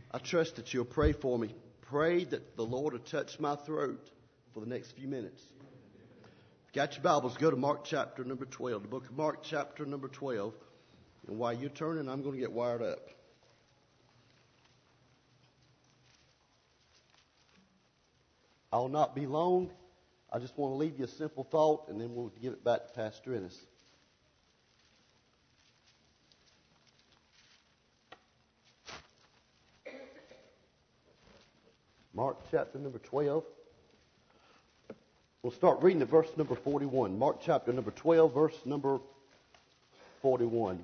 I trust that you'll pray for me. Pray that the Lord will touch my throat for the next few minutes. If you got your Bibles, go to Mark chapter number 12, the book of Mark chapter number 12. And while you're turning, I'm going to get wired up. I'll not be long. I just want to leave you a simple thought, and then we'll give it back to Pastor Ennis. Mark chapter number 12. We'll start reading at verse number 41. Mark chapter number 12, verse number 41.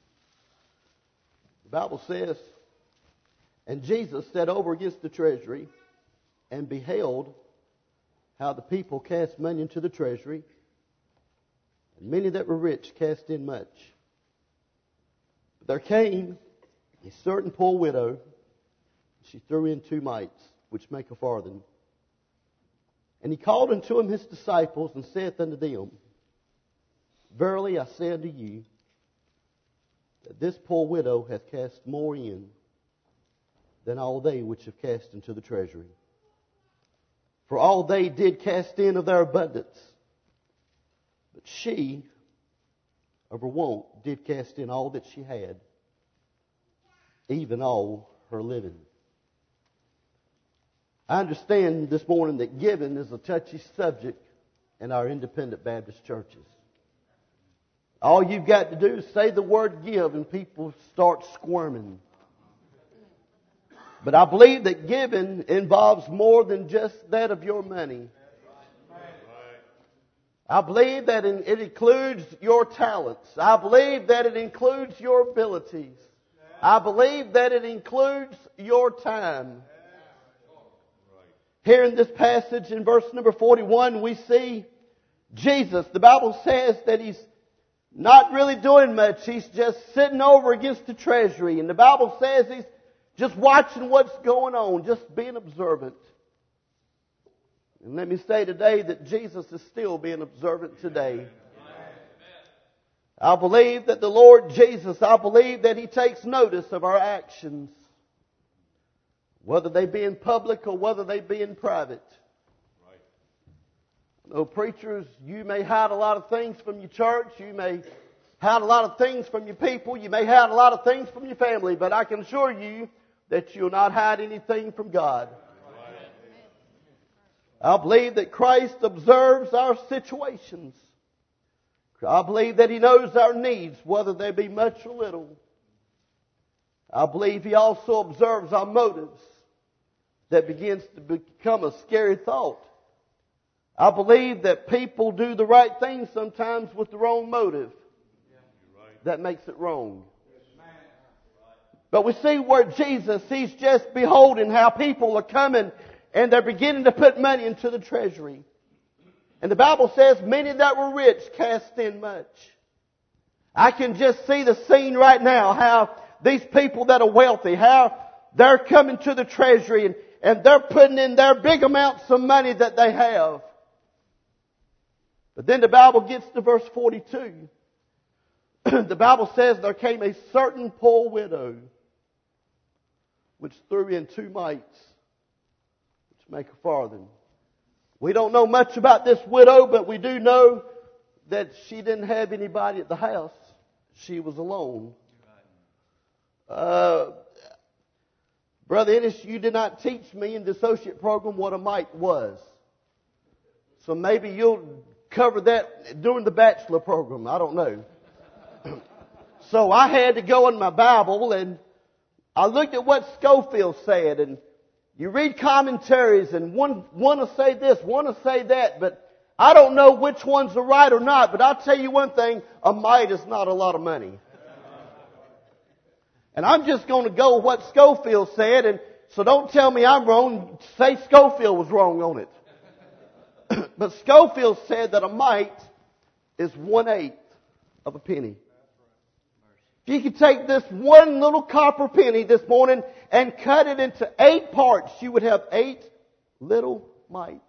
The Bible says, "And Jesus sat over against the treasury, and beheld how the people cast money into the treasury, and many that were rich cast in much. But there came a certain poor widow, she threw in 2 mites, which make a farthing. And he called unto him his disciples, and saith unto them, Verily I say unto you, that this poor widow hath cast more in than all they which have cast into the treasury. For all they did cast in of their abundance, but she of her want did cast in all that she had, even all her living." I understand this morning that giving is a touchy subject in our independent Baptist churches. All you've got to do is say the word give and people start squirming. But I believe that giving involves more than just that of your money. I believe that it includes your talents. I believe that it includes your abilities. I believe that it includes your time. Here in this passage in verse number 41, we see Jesus. The Bible says that He's not really doing much. He's just sitting over against the treasury. And the Bible says He's just watching what's going on, just being observant. And let me say today that Jesus is still being observant today. I believe that the Lord Jesus, I believe that He takes notice of our actions, whether they be in public or whether they be in private. No, preachers, you may hide a lot of things from your church. You may hide a lot of things from your people. You may hide a lot of things from your family. But I can assure you that you'll not hide anything from God. I believe that Christ observes our situations. I believe that He knows our needs, whether they be much or little. I believe He also observes our motives that begins to become a scary thought. I believe that people do the right thing sometimes with the wrong motive. That makes it wrong. But we see where Jesus, He's just beholding how people are coming and they're beginning to put money into the treasury. And the Bible says many that were rich cast in much. I can just see the scene right now, how these people that are wealthy, how they're coming to the treasury and they're putting in their big amounts of money that they have. But then the Bible gets to verse 42. The Bible says there came a certain poor widow, which threw in 2 mites, which make a farthing. We don't know much about this widow, but we do know that she didn't have anybody at the house. She was alone. Brother Ennis, you did not teach me in the associate program what a mite was. So maybe you'll cover that during the bachelor program. I don't know. So I had to go in my Bible and I looked at what Scofield said, and you read commentaries and one will say this, one will say that, but I don't know which ones are right or not. But I'll tell you one thing, a mite is not a lot of money. And I'm just going to go with what Scofield said, and so don't tell me I'm wrong. Say Scofield was wrong on it. But Scofield said that a mite is 1/8 of a penny. If you could take this one little copper penny this morning and cut it into 8 parts, you would have 8 little mites.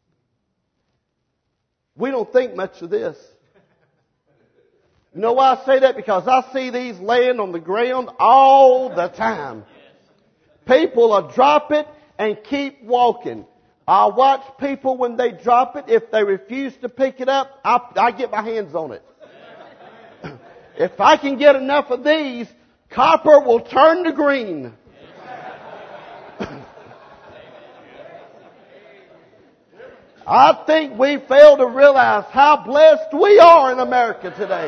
We don't think much of this. You know why I say that? Because I see these laying on the ground all the time. People will drop it and keep walking. I watch people when they drop it. If they refuse to pick it up, I get my hands on it. If I can get enough of these, copper will turn to green. I think we fail to realize how blessed we are in America today.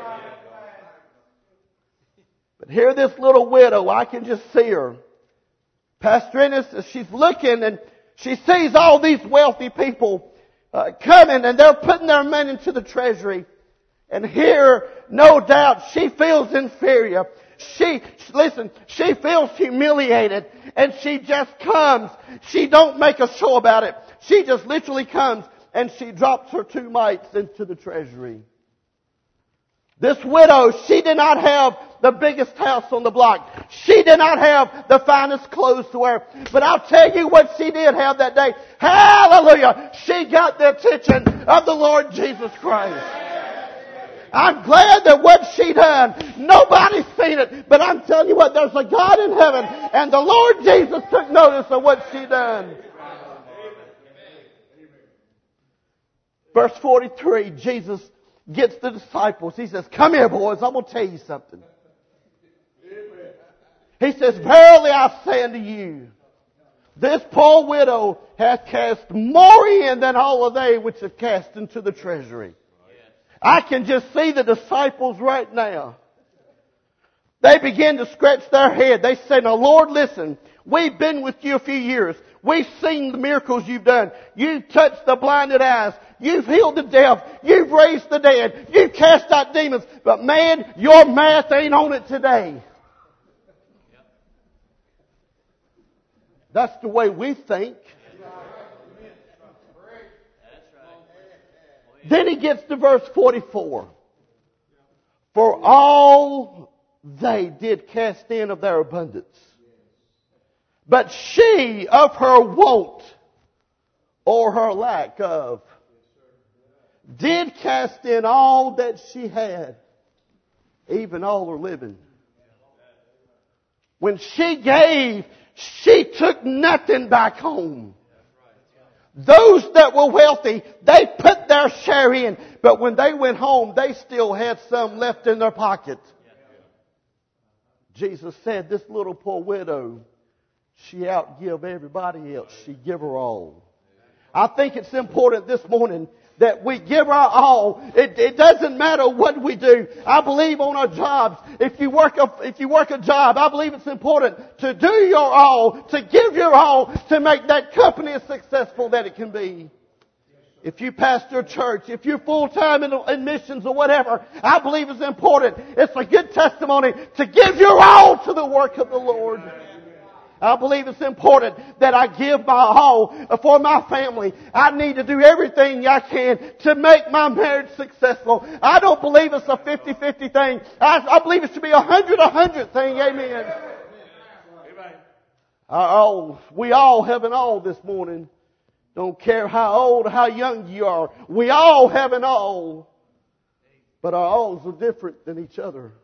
But here this little widow, I can just see her. Pastor Ennis, she's looking and she sees all these wealthy people coming and they're putting their money into the treasury. And here, no doubt, she feels inferior. She feels humiliated. And she just comes. She don't make a show about it. She just literally comes and she drops her 2 mites into the treasury. This widow, she did not have the biggest house on the block. She did not have the finest clothes to wear. But I'll tell you what she did have that day. Hallelujah! She got the attention of the Lord Jesus Christ. I'm glad that what she done, nobody's seen it. But I'm telling you what, there's a God in heaven. And the Lord Jesus took notice of what she done. Verse 43, Jesus gets the disciples. He says, come here, boys. I'm going to tell you something. He says, verily I say unto you, this poor widow hath cast more in than all of they which have cast into the treasury. I can just see the disciples right now. They begin to scratch their head. They say, now Lord, listen, we've been with you a few years. We've seen the miracles you've done. You've touched the blinded eyes. You've healed the deaf. You've raised the dead. You've cast out demons. But man, your math ain't on it today. That's the way we think. Then he gets to verse 44. For all they did cast in of their abundance. But she of her want or her lack of did cast in all that she had, even all her living. When she gave, she took nothing back home. Those that were wealthy, they put their share in. But when they went home, they still had some left in their pocket. Jesus said, this little poor widow, she outgive everybody else. She give her all. I think it's important this morning that we give our all. It doesn't matter what we do. I believe on our jobs, if you work a job, I believe it's important to do your all, to give your all, to make that company as successful that it can be. If you pastor a church, if you're full-time in missions or whatever, I believe it's important. It's a good testimony to give your all to the work of the Lord. I believe it's important that I give my all for my family. I need to do everything I can to make my marriage successful. I don't believe it's a 50-50 thing. I believe it should be a 100 thing. Amen. We all have an all this morning. Don't care how old or how young you are. We all have an all. But our alls are different than each other.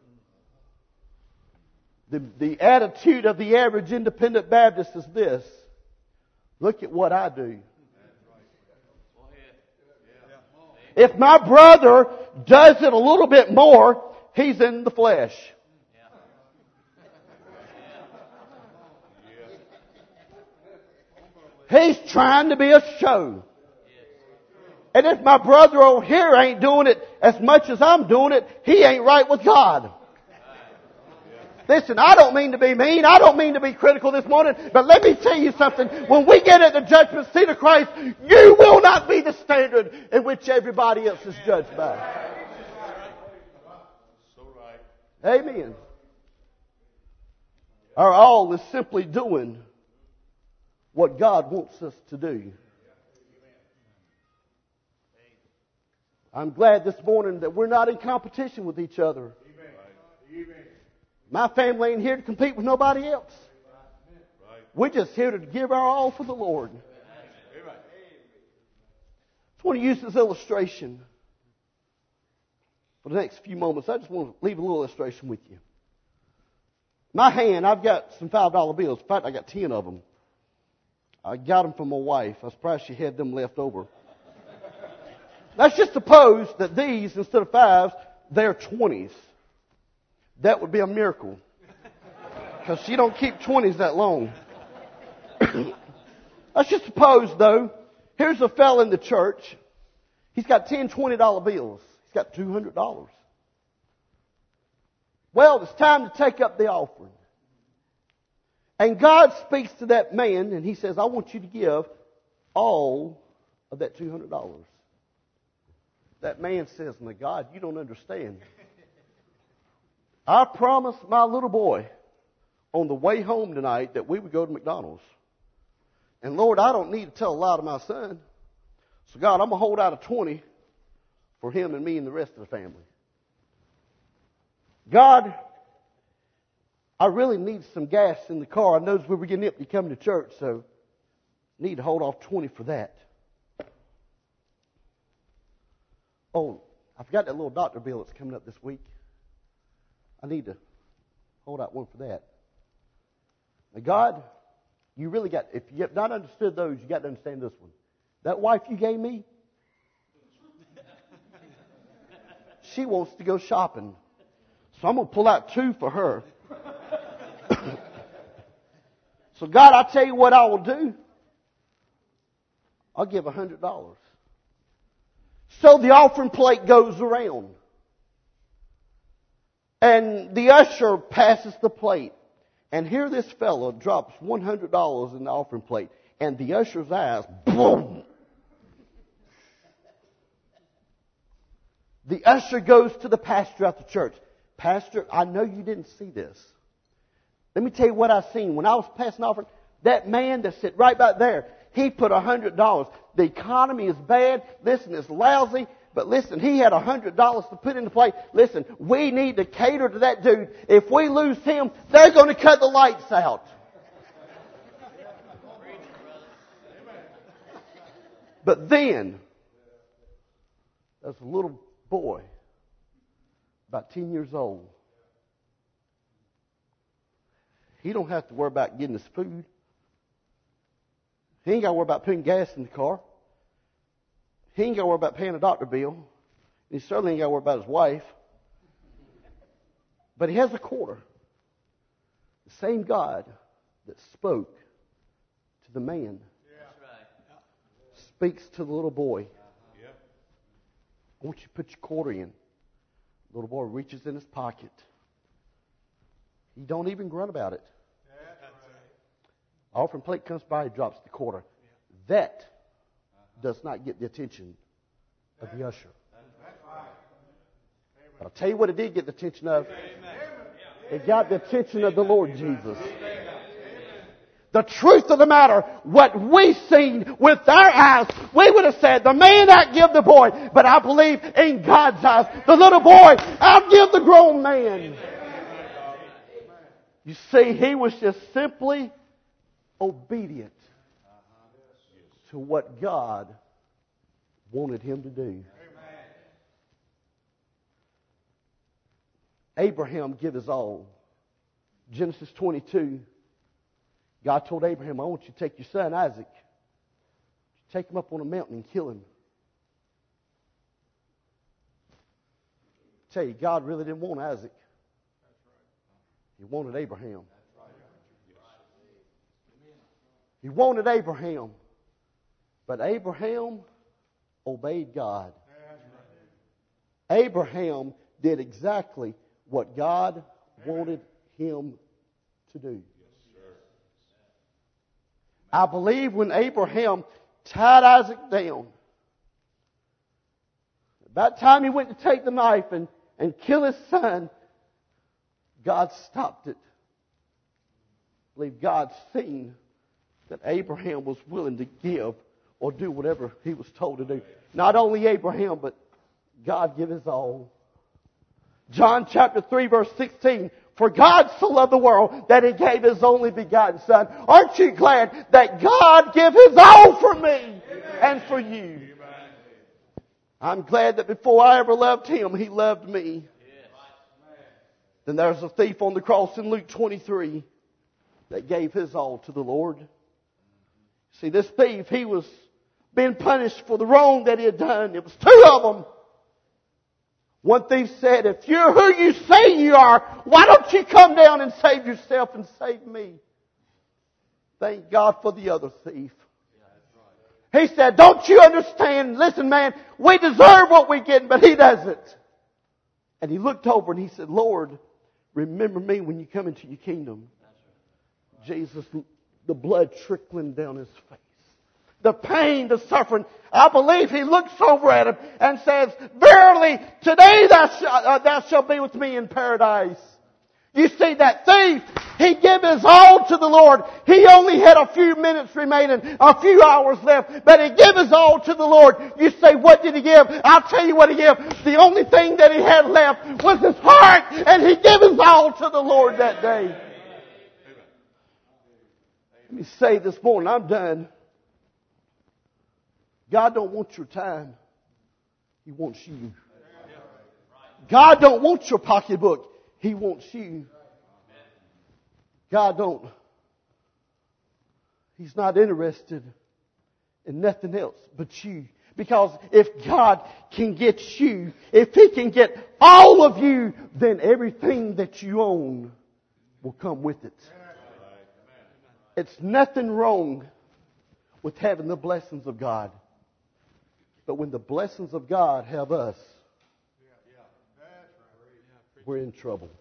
The attitude of the average independent Baptist is this. Look at what I do. If my brother does it a little bit more, he's in the flesh. He's trying to be a show. And if my brother over here ain't doing it as much as I'm doing it, he ain't right with God. Listen, I don't mean to be mean. I don't mean to be critical this morning. But let me tell you something. When we get at the judgment seat of Christ, you will not be the standard in which everybody else is judged by. Amen. Our all is simply doing what God wants us to do. I'm glad this morning that we're not in competition with each other. My family ain't here to compete with nobody else. We're just here to give our all for the Lord. I just want to use this illustration for the next few moments. I just want to leave a little illustration with you. My hand, I've got some $5 bills. In fact, I got 10 of them. I got them from my wife. I was surprised she had them left over. Let's just suppose that these, instead of 5s, they're 20s. That would be a miracle. Because she don't keep 20s that long. Let's just suppose, though, here's a fellow in the church. He's got 10 $20 bills. He's got $200. Well, it's time to take up the offering. And God speaks to that man, and He says, I want you to give all of that $200. That man says, my God, you don't understand. I promised my little boy on the way home tonight that we would go to McDonald's. And Lord, I don't need to tell a lie to my son. So God, I'm going to hold out a 20 for him and me and the rest of the family. God, I really need some gas in the car. I noticed we were getting empty coming to church, so I need to hold off 20 for that. Oh, I forgot that little doctor bill that's coming up this week. I need to hold out one for that. Now, God, you really got, if you have not understood those, you got to understand this one. That wife you gave me, she wants to go shopping. So I'm going to pull out 2 for her. So God, I tell you what I will do. I'll give $100. So the offering plate goes around. And the usher passes the plate. And here this fellow drops $100 in the offering plate. And the usher's eyes, boom. The usher goes to the pastor at the church. Pastor, I know you didn't see this. Let me tell you what I seen. When I was passing offering, that man that sit right back there, he put $100. The economy is bad. Listen, it's lousy. But listen, he had $100 to put in the plate. Listen, we need to cater to that dude. If we lose him, they're going to cut the lights out. But then, there's a little boy, about 10 years old. He don't have to worry about getting his food. He ain't got to worry about putting gas in the car. He ain't got to worry about paying a doctor bill. And he certainly ain't got to worry about his wife. But he has a quarter. The same God that spoke to the man speaks to the little boy. I want you to put your quarter in. The little boy reaches in his pocket. He don't even grunt about it. Offering plate comes by, he drops the quarter. That does not get the attention of the usher. But I'll tell you what it did get the attention of. It got the attention of the Lord Jesus. The truth of the matter, what we seen with our eyes, we would have said, the man outgive the boy. But I believe in God's eyes, the little boy outgive the grown man. You see, he was just simply obedient to what God wanted him to do. Abraham give his all. Genesis 22, God told Abraham, I want you to take your son Isaac, take him up on a mountain and kill him. I tell you, God really didn't want Isaac. He wanted Abraham. He wanted Abraham. But Abraham obeyed God. Abraham did exactly what God wanted him to do. I believe when Abraham tied Isaac down, about the time he went to take the knife and kill his son, God stopped it. I believe God seen that Abraham was willing to give or do whatever he was told to do. Not only Abraham, but God give his all. John chapter 3 verse 16. For God so loved the world that He gave His only begotten Son. Aren't you glad that God gave His all for me and for you? I'm glad that before I ever loved Him, He loved me. Then there's a thief on the cross in Luke 23 that gave his all to the Lord. See, this thief, he was being punished for the wrong that he had done. It was two of them. One thief said, if you're who you say you are, why don't you come down and save yourself and save me? Thank God for the other thief. He said, don't you understand? Listen, man, we deserve what we get, but he doesn't. And he looked over and he said, Lord, remember me when you come into your kingdom. Jesus, the blood trickling down his face. The pain, the suffering. I believe he looks over at him and says, verily, today thou shalt be with me in paradise. You see, that thief, he gave his all to the Lord. He only had a few minutes remaining, a few hours left, but he gave his all to the Lord. You say, what did he give? I'll tell you what he gave. The only thing that he had left was his heart, and he gave his all to the Lord that day. Let me say this morning, I'm done. God don't want your time. He wants you. God don't want your pocketbook. He wants you. God don't. He's not interested in nothing else but you. Because if God can get you, if He can get all of you, then everything that you own will come with it. It's nothing wrong with having the blessings of God. But when the blessings of God have us, we're in trouble.